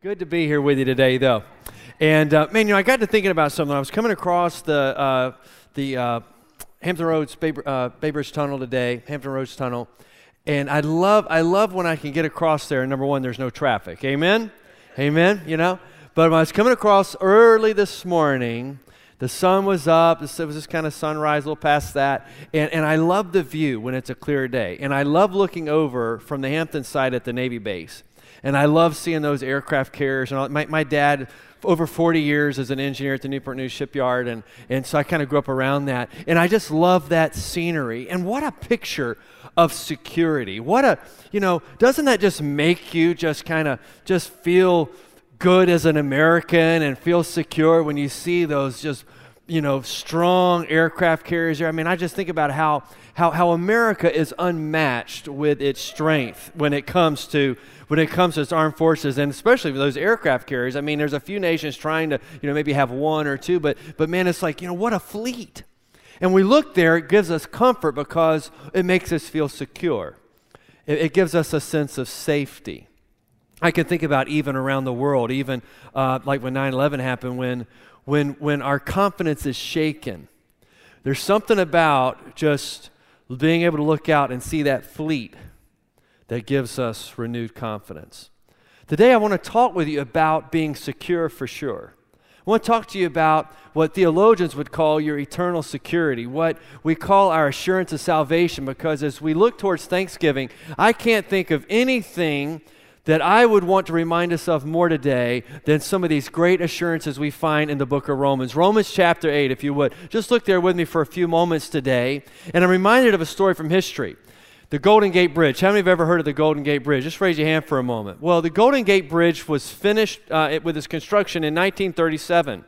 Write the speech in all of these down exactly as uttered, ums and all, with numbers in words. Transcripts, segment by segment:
Good to be here with you today, though. And, uh, man, you know, I got to thinking about something. I was coming across the uh, the uh, Hampton Roads Bay, uh, Bay Bridge Tunnel today, Hampton Roads Tunnel, and I love I love when I can get across there, and number one, there's no traffic. Amen? Amen, you know? But when I was coming across early this morning, the sun was up, it was just kind of sunrise, a little past that, and, and I love the view when it's a clear day. And I love looking over from the Hampton side at the Navy base. And I love seeing those aircraft carriers. And all. My, my dad, over forty years as an engineer at the Newport News Shipyard, and, and so I kind of grew up around that. And I just love that scenery. And what a picture of security. What a, you know, doesn't that just make you just kind of just feel good as an American and feel secure when you see those just, you know, strong aircraft carriers there? I mean, I just think about how, how, how America is unmatched with its strength when it comes to when it comes to its armed forces, and especially with those aircraft carriers. I mean, there's a few nations trying to, you know, maybe have one or two, but but man, it's like, you know, what a fleet. And we look there, it gives us comfort because it makes us feel secure. It, it gives us a sense of safety. I can think about even around the world, even uh, like when nine eleven happened, when when when our confidence is shaken. There's something about just being able to look out and see that fleet that gives us renewed confidence. Today I want to talk with you about being secure for sure. I want to talk to you about what theologians would call your eternal security, what we call our assurance of salvation, because as we look towards Thanksgiving, I can't think of anything that I would want to remind us of more today than some of these great assurances we find in the book of Romans. Romans chapter eight, if you would. Just look there with me for a few moments today. And I'm reminded of a story from history. The Golden Gate Bridge. How many have ever heard of the Golden Gate Bridge? Just raise your hand for a moment. Well, the Golden Gate Bridge was finished uh, with its construction in nineteen thirty-seven.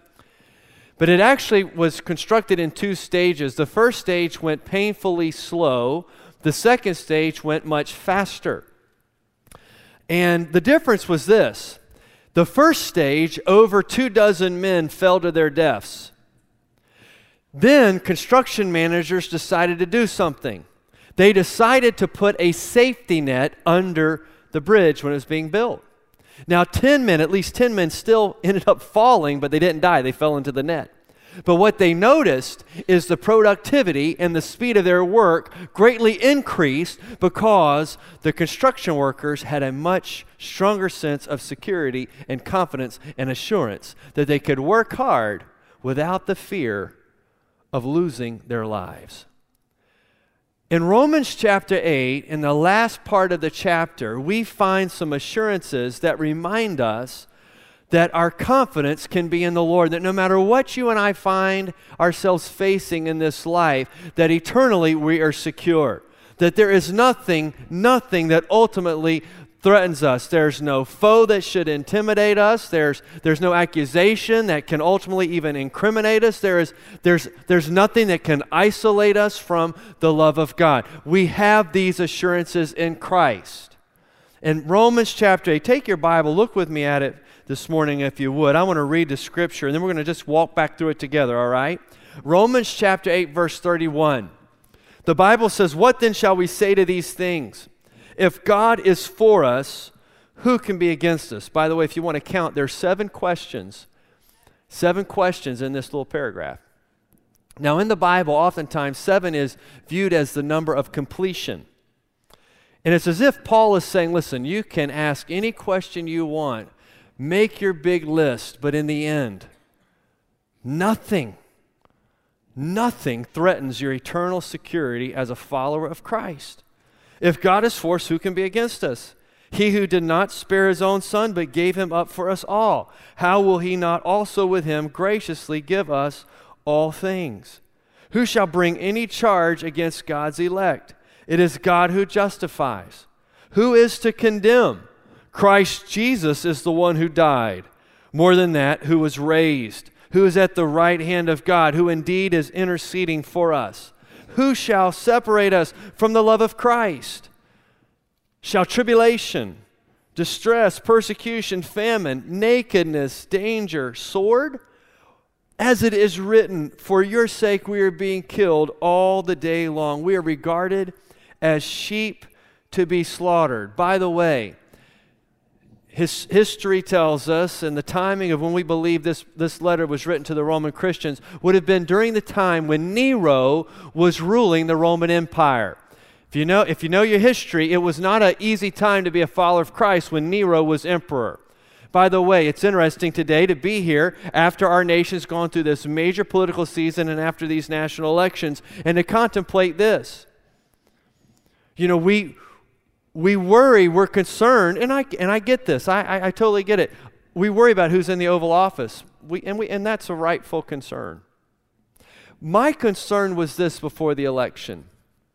But it actually was constructed in two stages. The first stage went painfully slow. The second stage went much faster. And the difference was this. The first stage, over two dozen men fell to their deaths. Then construction managers decided to do something. They decided to put a safety net under the bridge when it was being built. Now, ten men, at least ten men still ended up falling, but they didn't die. They fell into the net. But what they noticed is the productivity and the speed of their work greatly increased because the construction workers had a much stronger sense of security and confidence and assurance that they could work hard without the fear of losing their lives. In Romans chapter eight, in the last part of the chapter, we find some assurances that remind us that our confidence can be in the Lord, that no matter what you and I find ourselves facing in this life, that eternally we are secure, that there is nothing, nothing that ultimately threatens us. There's no foe that should intimidate us. There's, there's no accusation that can ultimately even incriminate us. There is, there's, there's nothing that can isolate us from the love of God. We have these assurances in Christ. In Romans chapter eight, take your Bible, look with me at it this morning if you would. I want to read the scripture, and then we're going to just walk back through it together, all right? Romans chapter eight, verse thirty-one. The Bible says, "What then shall we say to these things? If God is for us, who can be against us?" By the way, if you want to count, there's seven questions. Seven questions in this little paragraph. Now, in the Bible, oftentimes, seven is viewed as the number of completion. And it's as if Paul is saying, listen, you can ask any question you want. Make your big list, but in the end, nothing, nothing threatens your eternal security as a follower of Christ. If God is for us, who can be against us? He who did not spare his own son, but gave him up for us all, how will he not also with him graciously give us all things? Who shall bring any charge against God's elect? It is God who justifies. Who is to condemn? Christ Jesus is the one who died. More than that, who was raised, who is at the right hand of God, who indeed is interceding for us. Who shall separate us from the love of Christ? Shall tribulation, distress, persecution, famine, nakedness, danger, sword? As it is written, for your sake we are being killed all the day long. We are regarded as sheep to be slaughtered. By the way, his, history tells us, and the timing of when we believe this, this letter was written to the Roman Christians would have been during the time when Nero was ruling the Roman Empire. If you know, if you know your history, it was not an easy time to be a follower of Christ when Nero was emperor. By the way, it's interesting today to be here after our nation's gone through this major political season and after these national elections and to contemplate this. You know, we we worry, we're concerned, and I and I get this. I, I, I totally get it. We worry about who's in the Oval Office, we, and we and that's a rightful concern. My concern was this before the election.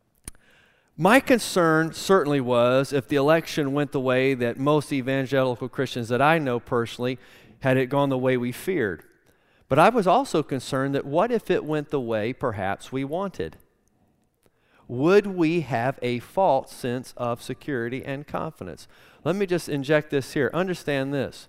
My concern certainly was if the election went the way that most evangelical Christians that I know personally had it gone the way we feared. But I was also concerned that what if it went the way perhaps we wanted? Would we have a false sense of security and confidence? Let me just inject this here. Understand this.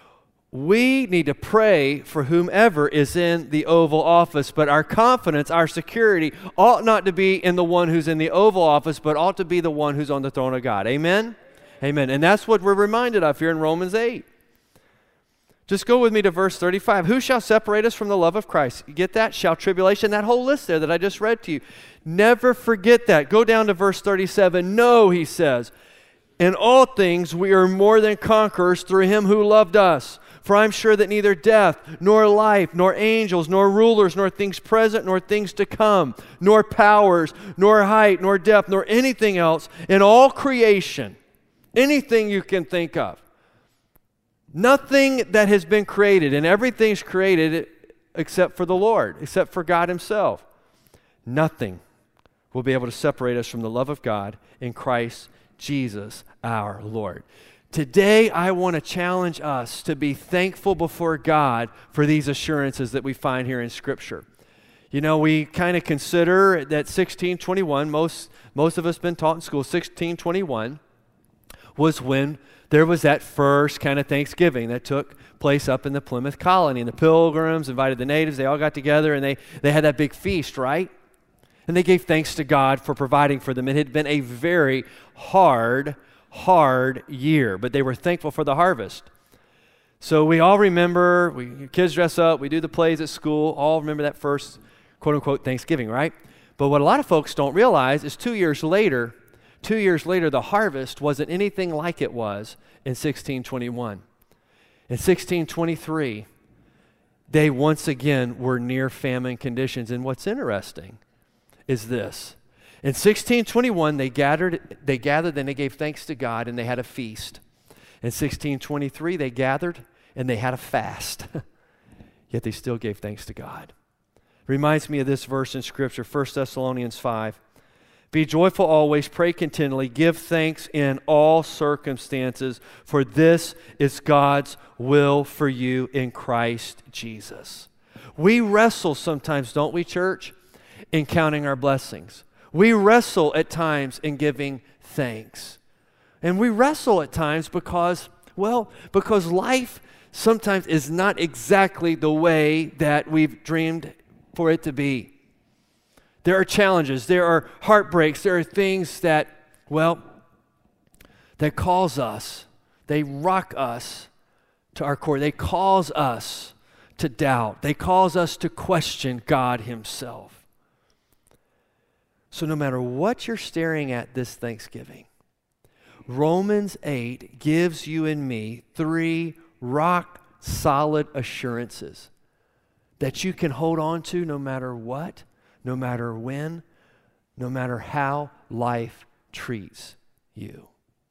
We need to pray for whomever is in the Oval Office, but our confidence, our security ought not to be in the one who's in the Oval Office, but ought to be the one who's on the throne of God. Amen? Amen. And that's what we're reminded of here in Romans eight. Just go with me to verse thirty-five. Who shall separate us from the love of Christ? You get that? Shall tribulation, that whole list there that I just read to you. Never forget that. Go down to verse thirty-seven. No, he says, in all things we are more than conquerors through him who loved us. For I'm sure that neither death, nor life, nor angels, nor rulers, nor things present, nor things to come, nor powers, nor height, nor depth, nor anything else in all creation, anything you can think of, nothing that has been created, and everything's created except for the Lord, except for God himself. Nothing will be able to separate us from the love of God in Christ Jesus our Lord. Today, I want to challenge us to be thankful before God for these assurances that we find here in Scripture. You know, we kind of consider that sixteen twenty-one, most, most of us been taught in school, sixteen twenty-one was when there was that first kind of Thanksgiving that took place up in the Plymouth colony. And the Pilgrims invited the natives. They all got together and they, they had that big feast, right? And they gave thanks to God for providing for them. It had been a very hard hard year, but they were thankful for the harvest. So we all remember, we kids dress up, we do the plays at school, all remember that first quote-unquote Thanksgiving, right? But what a lot of folks don't realize is two years later, two years later, the harvest wasn't anything like it was in sixteen twenty-one. In sixteen twenty-three, they once again were near famine conditions. And what's interesting is this. In sixteen twenty-one, they gathered, they gathered and they gave thanks to God and they had a feast. In sixteen twenty-three, they gathered and they had a fast. Yet they still gave thanks to God. Reminds me of this verse in Scripture, First Thessalonians five. Be joyful always, pray continually, give thanks in all circumstances, for this is God's will for you in Christ Jesus. We wrestle sometimes, don't we, church, in counting our blessings. We wrestle at times in giving thanks. And we wrestle at times because, well, because life sometimes is not exactly the way that we've dreamed for it to be. There are challenges, there are heartbreaks, there are things that, well, that cause us, they rock us to our core. They cause us to doubt. They cause us to question God himself. So no matter what you're staring at this Thanksgiving, Romans eight gives you and me three rock-solid assurances that you can hold on to no matter what, no matter when, no matter how life treats you.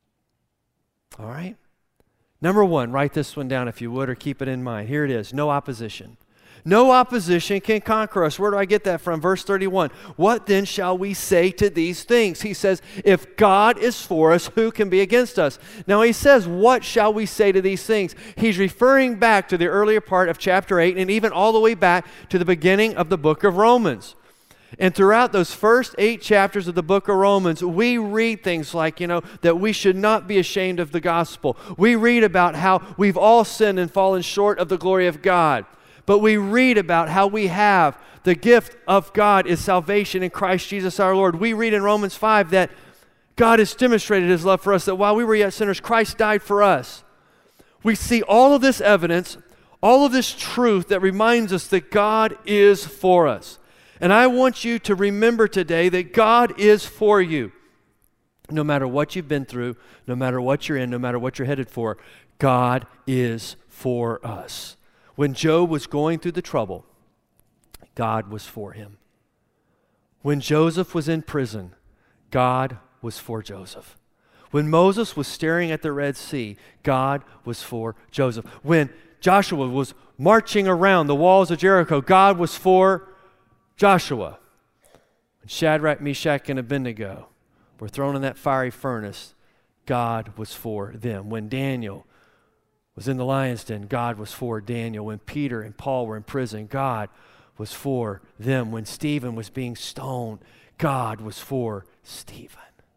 All right? Number one, write this one down if you would, or keep it in mind. Here it is, no opposition. No opposition can conquer us. Where do I get that from? Verse thirty-one. What then shall we say to these things? He says, if God is for us, who can be against us? Now he says, what shall we say to these things? He's referring back to the earlier part of chapter eight and even all the way back to the beginning of the book of Romans. And throughout those first eight chapters of the book of Romans, we read things like, you know, that we should not be ashamed of the gospel. We read about how we've all sinned and fallen short of the glory of God. But we read about how we have the gift of God is salvation in Christ Jesus our Lord. We read in Romans five that God has demonstrated his love for us, that while we were yet sinners, Christ died for us. we see all of this evidence, all of this truth that reminds us that God is for us. And I want you to remember today that God is for you. No matter what you've been through, no matter what you're in, no matter what you're headed for, God is for us. When Job was going through the trouble, God was for him. When Joseph was in prison, God was for Joseph. When Moses was staring at the Red Sea, God was for Joseph. When Joshua was marching around the walls of Jericho, God was for Joshua. When Shadrach, Meshach, and Abednego were thrown in that fiery furnace, God was for them. When Daniel was in the lion's den, God was for Daniel. When Peter and Paul were in prison, God was for them. When Stephen was being stoned, God was for Stephen.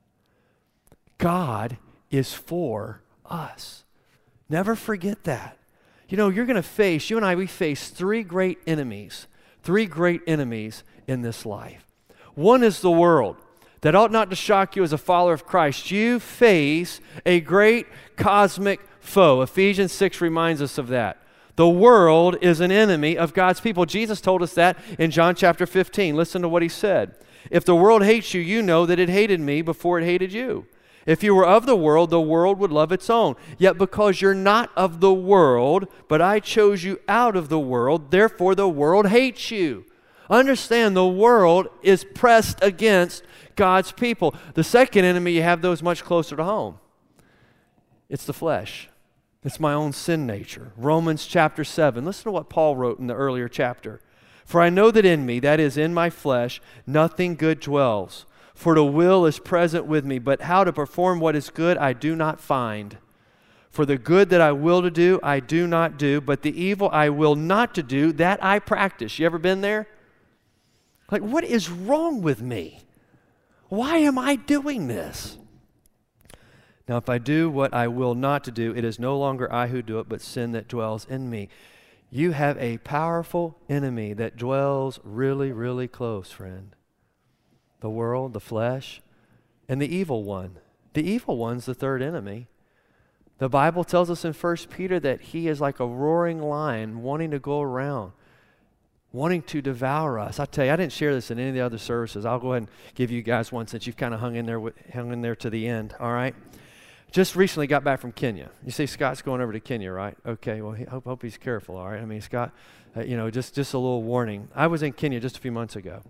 God is for us. Never forget that. You know, you're going to face, you and I, we face three great enemies, three great enemies in this life. One is the world. That ought not to shock you as a follower of Christ. You face a great cosmic foe. Ephesians six reminds us of that. The world is an enemy of God's people. Jesus told us that in John chapter fifteen. Listen to what he said. If the world hates you, you know that it hated me before it hated you. If you were of the world, the world would love its own. Yet because you're not of the world, but I chose you out of the world, therefore the world hates you. Understand, the world is pressed against God's people. The second enemy you have, though, is much closer to home. It's the flesh. It's my own sin nature. Romans chapter seven. Listen to what Paul wrote in the earlier chapter. For I know that in me, that is in my flesh, nothing good dwells. For the will is present with me, but how to perform what is good I do not find. For the good that I will to do, I do not do, but the evil I will not to do, that I practice. You ever been there? Like, what is wrong with me? Why am I doing this? Now, if I do what I will not to do, it is no longer I who do it, but sin that dwells in me. You have a powerful enemy that dwells really, really close, friend. The world, the flesh, and the evil one. The evil one's the third enemy. The Bible tells us in First Peter that he is like a roaring lion wanting to go around, wanting to devour us. I tell you, I didn't share this in any of the other services. I'll go ahead and give you guys one since you've kind of hung in there, with, hung in there to the end. All right. Just recently got back from Kenya. You see, Scott's going over to Kenya, right? Okay. Well, he, hope hope he's careful. All right. I mean, Scott, uh, you know, just just a little warning. I was in Kenya just a few months ago,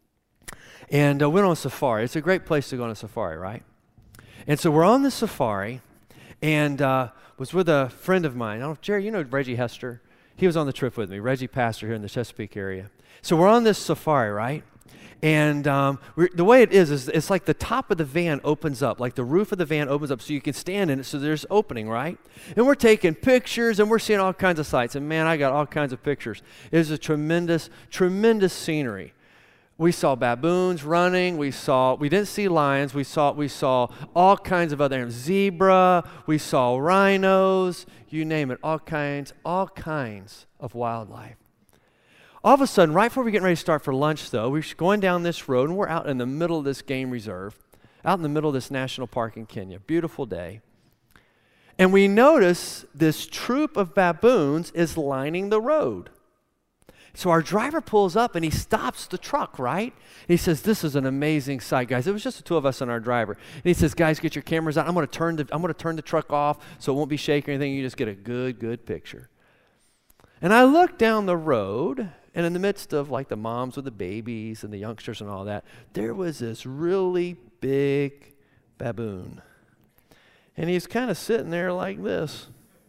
and uh, went on a safari. It's a great place to go on a safari, right? And so we're on the safari, and uh, was with a friend of mine. I don't know, Jerry, you know Reggie Hester. He was on the trip with me, Reggie Pastor here in the Chesapeake area. So we're on this safari, right? And um, we're, the way it is, is it's like the top of the van opens up, like the roof of the van opens up so you can stand in it, so there's opening, right? And we're taking pictures, and we're seeing all kinds of sights. And man, I got all kinds of pictures. It was a tremendous, tremendous scenery. We saw baboons running. We saw, we didn't see lions. We saw, we saw all kinds of other animals. Zebra. We saw rhinos. You name it. All kinds, all kinds of wildlife. All of a sudden, right before we get ready to start for lunch, though, we're going down this road, and we're out in the middle of this game reserve, out in the middle of this national park in Kenya. Beautiful day. And we notice this troop of baboons is lining the road. So our driver pulls up and he stops the truck, right? And he says, "This is an amazing sight, guys." It was just the two of us and our driver. And he says, "Guys, get your cameras out. I'm going to turn the I'm going to turn the truck off so it won't be shaking or anything. You just get a good, good picture." And I look down the road, and in the midst of like the moms with the babies and the youngsters and all that, there was this really big baboon. And he's kind of sitting there like this.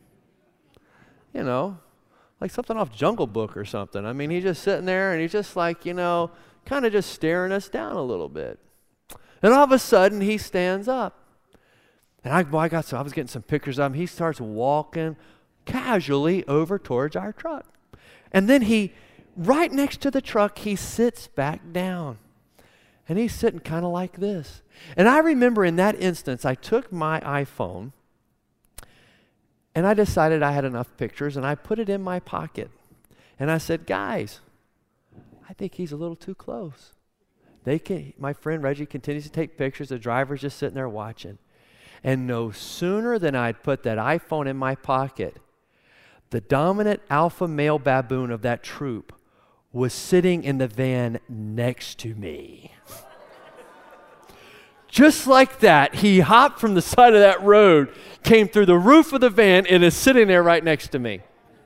You know, like something off Jungle Book or something. I mean, he's just sitting there, and he's just like, you know, kind of just staring us down a little bit. And all of a sudden, he stands up. And I, well, I got some, I was getting some pictures of him. He starts walking casually over towards our truck. And then he, right next to the truck, he sits back down. And he's sitting kind of like this. And I remember in that instance, I took my iPhone, and I decided I had enough pictures, and I put it in my pocket. And I said, "Guys, I think he's a little too close." They can, my friend Reggie continues to take pictures. The driver's just sitting there watching. And no sooner than I'd put that iPhone in my pocket, the dominant alpha male baboon of that troop was sitting in the van next to me. Just like that, he hopped from the side of that road, came through the roof of the van, and is sitting there right next to me.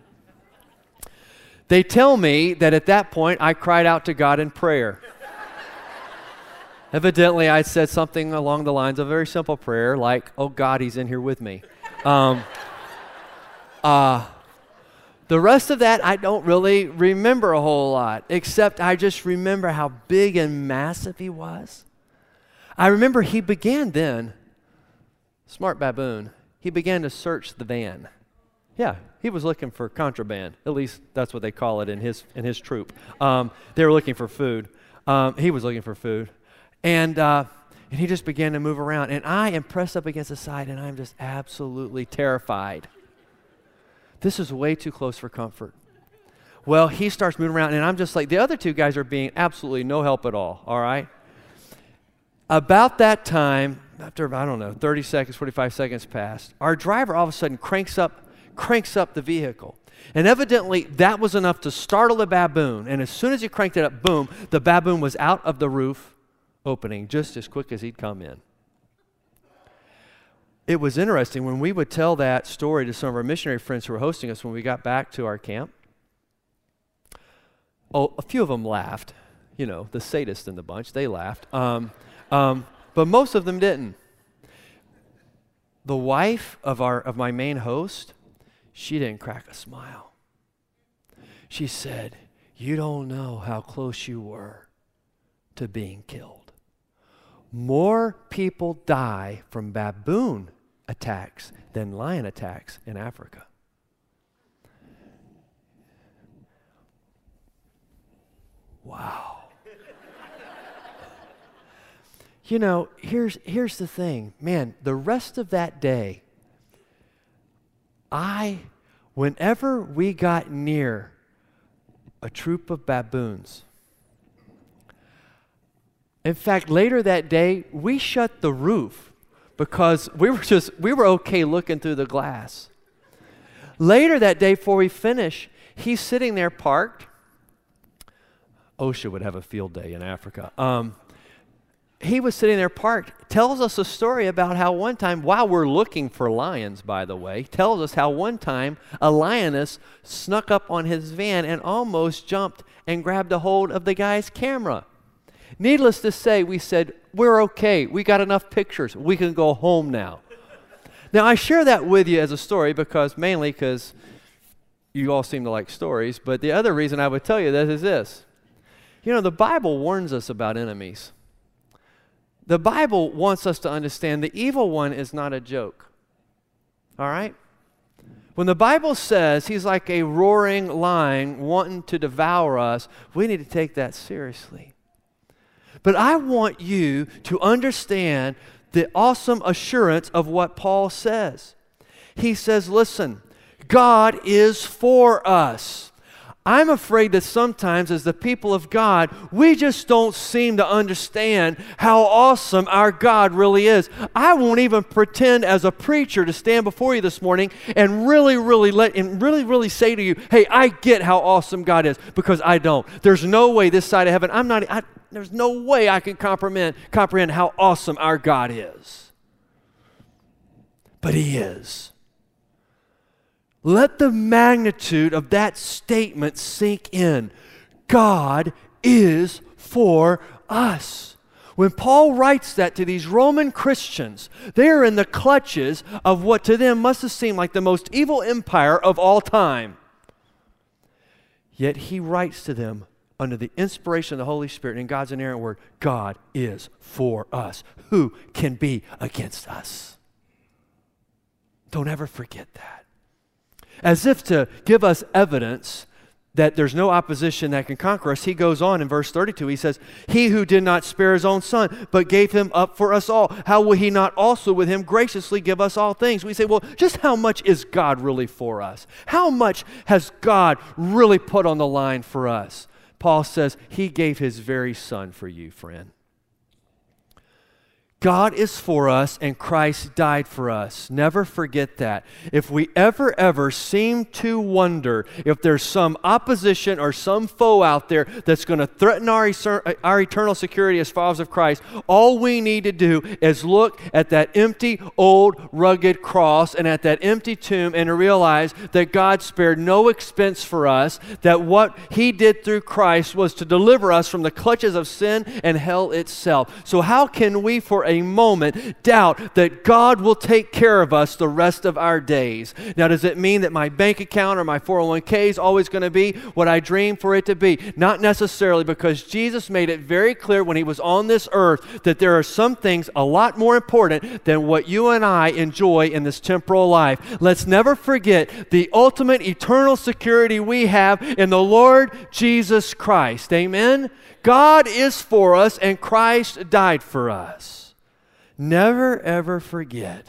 They tell me that at that point, I cried out to God in prayer. Evidently, I said something along the lines of a very simple prayer, like, oh God, he's in here with me. Um, uh, the rest of that, I don't really remember a whole lot, except I just remember how big and massive he was. I remember he began then, smart baboon, he began to search the van. Yeah, he was looking for contraband. At least that's what they call it in his in his troop. Um, they were looking for food. Um, he was looking for food. And uh, and he just began to move around. And I am pressed up against the side, and I'm just absolutely terrified. This is way too close for comfort. Well, he starts moving around, and I'm just like, the other two guys are being absolutely no help at all, all right? About that time, after, I don't know, thirty seconds, forty-five seconds passed, our driver all of a sudden cranks up, cranks up the vehicle. And evidently, that was enough to startle the baboon. And as soon as he cranked it up, boom, the baboon was out of the roof opening just as quick as he'd come in. It was interesting when we would tell that story to some of our missionary friends who were hosting us when we got back to our camp. Oh, a few of them laughed. You know, the sadists in the bunch, they laughed. Um, um, but most of them didn't. The wife of our of my main host, she didn't crack a smile. She said, you don't know how close you were to being killed. More people die from baboon attacks than lion attacks in Africa. Wow. You know, here's here's the thing. Man, the rest of that day, I, whenever we got near a troop of baboons, in fact, later that day, we shut the roof because we were just, we were okay looking through the glass. Later that day, before we finish, he's sitting there parked. OSHA would have a field day in Africa. Um, he was sitting there parked, tells us a story about how one time, while we're looking for lions, by the way, tells us how one time a lioness snuck up on his van and almost jumped and grabbed a hold of the guy's camera. Needless to say, we said, we're okay. We got enough pictures. We can go home now. Now, I share that with you as a story because, mainly because you all seem to like stories, but the other reason I would tell you this is this. You know, the Bible warns us about enemies. The Bible wants us to understand the evil one is not a joke. All right? When the Bible says he's like a roaring lion wanting to devour us, we need to take that seriously. But I want you to understand the awesome assurance of what Paul says. He says, listen, God is for us. I'm afraid that sometimes as the people of God, we just don't seem to understand how awesome our God really is. I won't even pretend as a preacher to stand before you this morning and really, really let and really, really say to you, hey, I get how awesome God is, because I don't. There's no way this side of heaven, I'm not, I, there's no way I can comprehend, comprehend how awesome our God is. But He is. Let the magnitude of that statement sink in. God is for us. When Paul writes that to these Roman Christians, they are in the clutches of what to them must have seemed like the most evil empire of all time. Yet he writes to them under the inspiration of the Holy Spirit and God's inerrant word, God is for us. Who can be against us? Don't ever forget that. As if to give us evidence that there's no opposition that can conquer us, he goes on in verse thirty-two. He says, He who did not spare his own son, but gave him up for us all, how will he not also with him graciously give us all things? We say, well, just how much is God really for us? How much has God really put on the line for us? Paul says, He gave His very Son for you, friend. God is for us and Christ died for us. Never forget that. If we ever, ever seem to wonder if there's some opposition or some foe out there that's going to threaten our, our eternal security as followers of Christ, all we need to do is look at that empty, old, rugged cross and at that empty tomb and realize that God spared no expense for us, that what He did through Christ was to deliver us from the clutches of sin and hell itself. So how can we for a moment doubt that God will take care of us the rest of our days? Now, does it mean that my bank account or my four oh one k is always going to be what I dream for it to be? Not necessarily, because Jesus made it very clear when He was on this earth that there are some things a lot more important than what you and I enjoy in this temporal life. Let's never forget the ultimate eternal security we have in the Lord Jesus Christ. Amen? God is for us and Christ died for us. Never, ever forget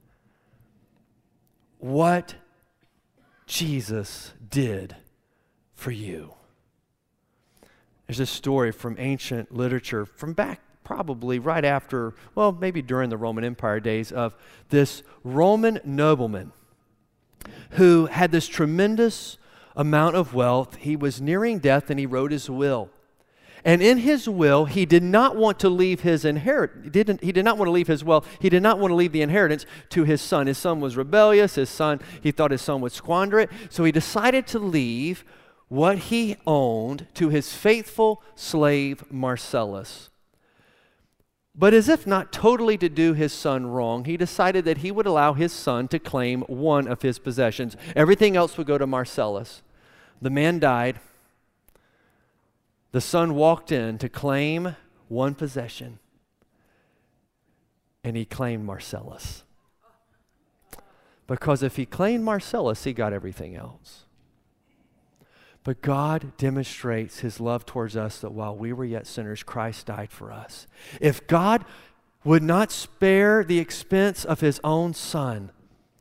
what Jesus did for you. There's this story from ancient literature from back probably right after, well, maybe during the Roman Empire days, of this Roman nobleman who had this tremendous amount of wealth. He was nearing death and he wrote his will. And in his will, he did not want to leave his inheritance. He didn't, he did not want to leave his wealth. He did not want to leave the inheritance to his son. His son was rebellious. His son, he thought his son would squander it. So he decided to leave what he owned to his faithful slave Marcellus. But as if not totally to do his son wrong, he decided that he would allow his son to claim one of his possessions. Everything else would go to Marcellus. The man died. The son walked in to claim one possession, and he claimed Marcellus. Because if he claimed Marcellus, he got everything else. But God demonstrates His love towards us that while we were yet sinners, Christ died for us. If God would not spare the expense of His own Son,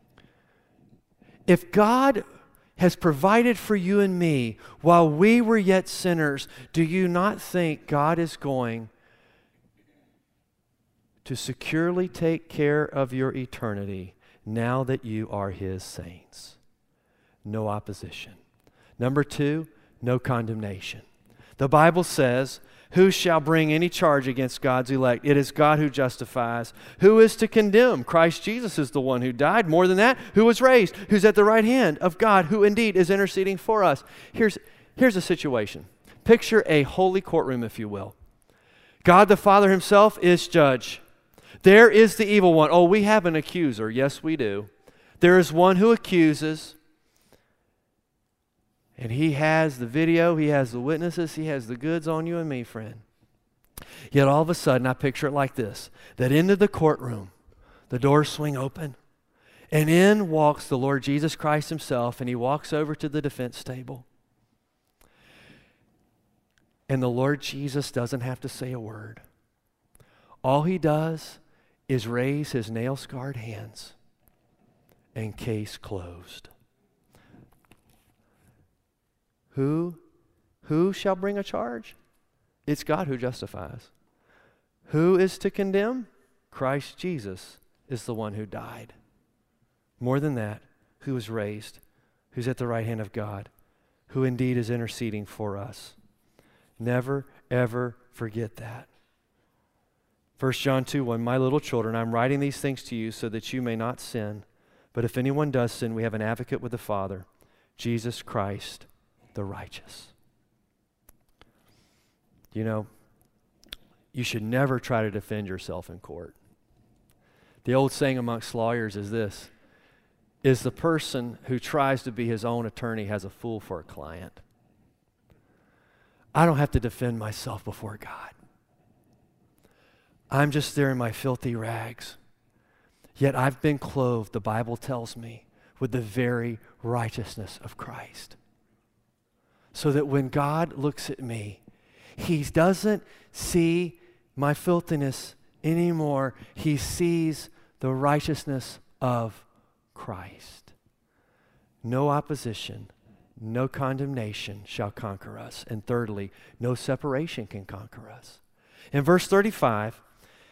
if God has provided for you and me while we were yet sinners, do you not think God is going to securely take care of your eternity now that you are His saints? No opposition. Number two, no condemnation. The Bible says, who shall bring any charge against God's elect? It is God who justifies. Who is to condemn? Christ Jesus is the one who died. More than that, who was raised, who's at the right hand of God, who indeed is interceding for us. Here's, here's a situation. Picture a holy courtroom, if you will. God the Father Himself is judge. There is the evil one. Oh, we have an accuser. Yes, we do. There is one who accuses. And he has the video, he has the witnesses, he has the goods on you and me, friend. Yet all of a sudden, I picture it like this, that into the courtroom, the doors swing open, and in walks the Lord Jesus Christ Himself, and He walks over to the defense table. And the Lord Jesus doesn't have to say a word. All He does is raise His nail-scarred hands, and case closed. Who, who shall bring a charge? It's God who justifies. Who is to condemn? Christ Jesus is the one who died. More than that, who was raised, who's at the right hand of God, who indeed is interceding for us. Never, ever forget that. First John two one, my little children, I'm writing these things to you so that you may not sin. But if anyone does sin, we have an advocate with the Father, Jesus Christ, the righteous. You know, you should never try to defend yourself in court. The old saying amongst lawyers is this, is the person who tries to be his own attorney has a fool for a client. I don't have to defend myself before God. I'm just there in my filthy rags. Yet I've been clothed, the Bible tells me, with the very righteousness of Christ. So that when God looks at me, He doesn't see my filthiness anymore. He sees the righteousness of Christ. No opposition, no condemnation shall conquer us. And thirdly, no separation can conquer us. In verse thirty-five,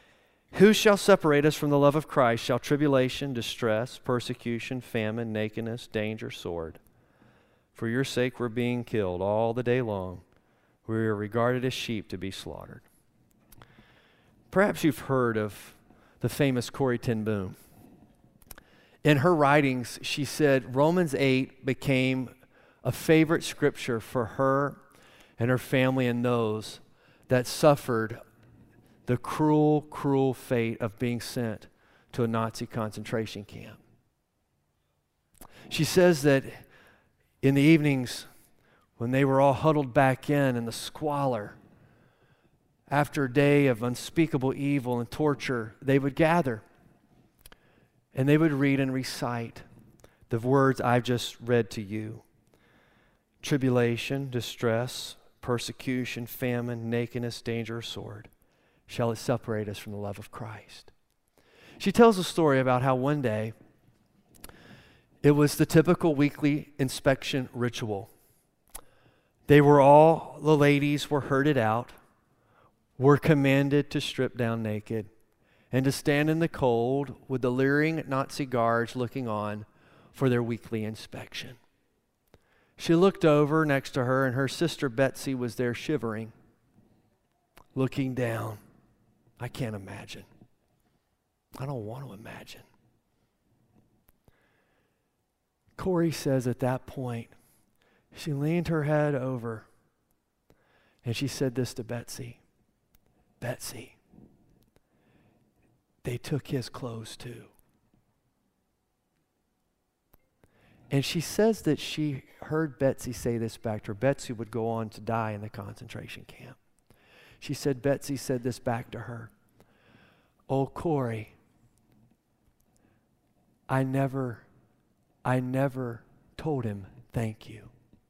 Who shall separate us from the love of Christ? Shall tribulation, distress, persecution, famine, nakedness, danger, sword? For your sake we're being killed all the day long. We are regarded as sheep to be slaughtered. Perhaps you've heard of the famous Corrie ten Boom. In her writings, she said Romans eight became a favorite scripture for her and her family and those that suffered the cruel, cruel fate of being sent to a Nazi concentration camp. She says that in the evenings, when they were all huddled back in in the squalor, after a day of unspeakable evil and torture, they would gather and they would read and recite the words I've just read to you. Tribulation, distress, persecution, famine, nakedness, danger, or sword. Shall it separate us from the love of Christ? She tells a story about how one day it was the typical weekly inspection ritual. They were all, the ladies were herded out, were commanded to strip down naked and to stand in the cold with the leering Nazi guards looking on for their weekly inspection. She looked over next to her, and her sister Betsy was there shivering, looking down. I can't imagine. I don't want to imagine. Corrie says at that point, she leaned her head over and she said this to Betsy. Betsy, they took his clothes too. And she says that she heard Betsy say this back to her. Betsy would go on to die in the concentration camp. She said, Betsy said this back to her. Oh, Corrie, I never, I never told him thank you.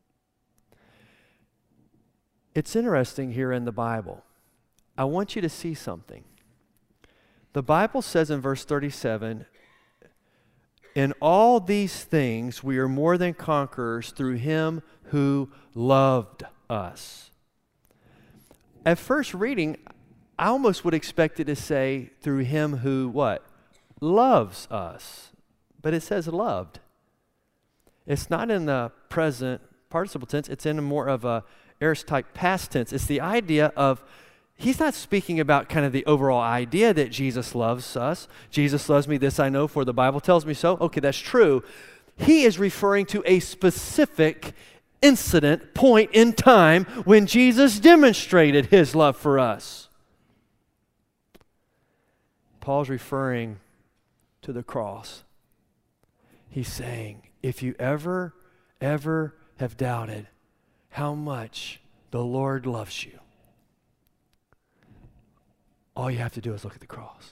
It's interesting here in the Bible. I want you to see something. The Bible says in verse thirty-seven, in all these things we are more than conquerors through him who loved us. At first reading, I almost would expect it to say through him who what? Loves us. But it says loved. It's not in the present participle tense. It's in a more of a aorist type past tense. It's the idea of, he's not speaking about kind of the overall idea that Jesus loves us. Jesus loves me, this I know, for the Bible tells me so. Okay, that's true. He is referring to a specific incident, point in time when Jesus demonstrated his love for us. Paul's referring to the cross. He's saying, if you ever, ever have doubted how much the Lord loves you, all you have to do is look at the cross.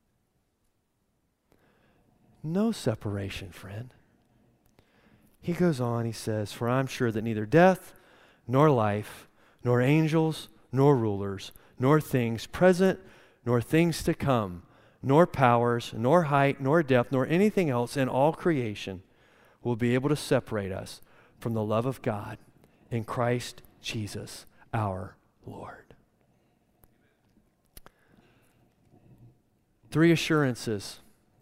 No separation, friend. He goes on, he says, for I'm sure that neither death, nor life, nor angels, nor rulers, nor things present, nor things to come, nor powers, nor height, nor depth, nor anything else in all creation will be able to separate us from the love of God in Christ Jesus our Lord. Three assurances.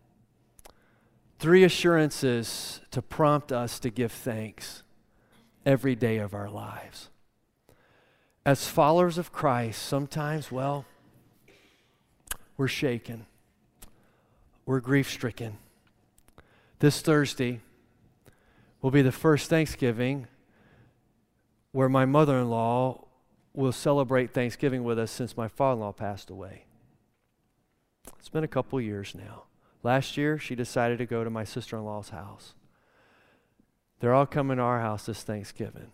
Three assurances to prompt us to give thanks every day of our lives. As followers of Christ, sometimes, well, we're shaken. We're grief-stricken. This Thursday will be the first Thanksgiving where my mother-in-law will celebrate Thanksgiving with us since my father-in-law passed away. It's been a couple years now. Last year, she decided to go to my sister-in-law's house. They're all coming to our house this Thanksgiving.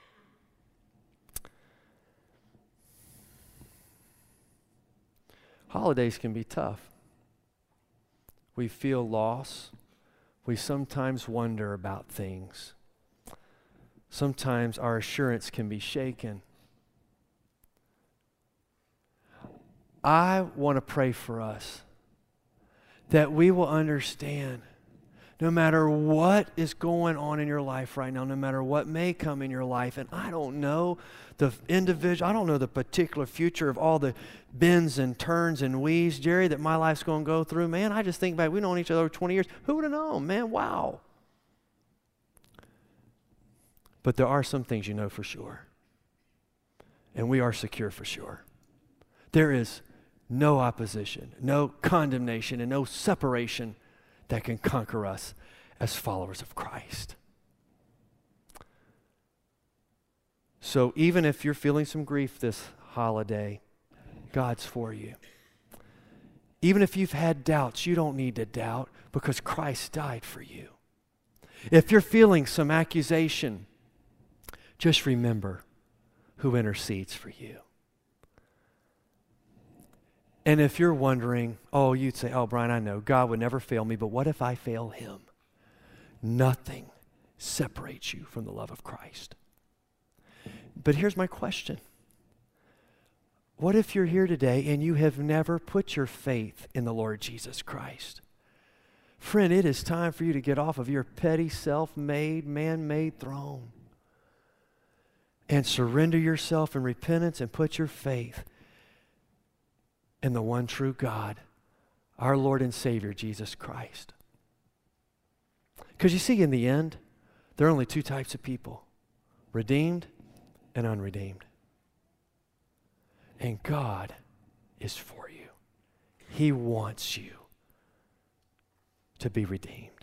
Holidays can be tough. We feel loss. We sometimes wonder about things. Sometimes our assurance can be shaken. I want to pray for us that we will understand No matter what is going on in your life right now, no matter what may come in your life, and I don't know the individual, I don't know the particular future of all the bends and turns and weaves, Jerry, that my life's going to go through. Man, I just think back, we've known each other over twenty years. Who would have known, man? Wow. But there are some things you know for sure. And we are secure for sure. There is no opposition, no condemnation, and no separation that can conquer us as followers of Christ. So even if you're feeling some grief this holiday, God's for you. Even if you've had doubts, you don't need to doubt because Christ died for you. If you're feeling some accusation, just remember who intercedes for you. And if you're wondering, oh, you'd say, oh, Brian, I know God would never fail me, but what if I fail him? Nothing separates you from the love of Christ. But here's my question. What if you're here today and you have never put your faith in the Lord Jesus Christ? Friend, it is time for you to get off of your petty, self-made, man-made throne and surrender yourself in repentance and put your faith in the one true God, our Lord and Savior, Jesus Christ. Because you see, in the end, there are only two types of people, redeemed and unredeemed. And God is for you. He wants you to be redeemed.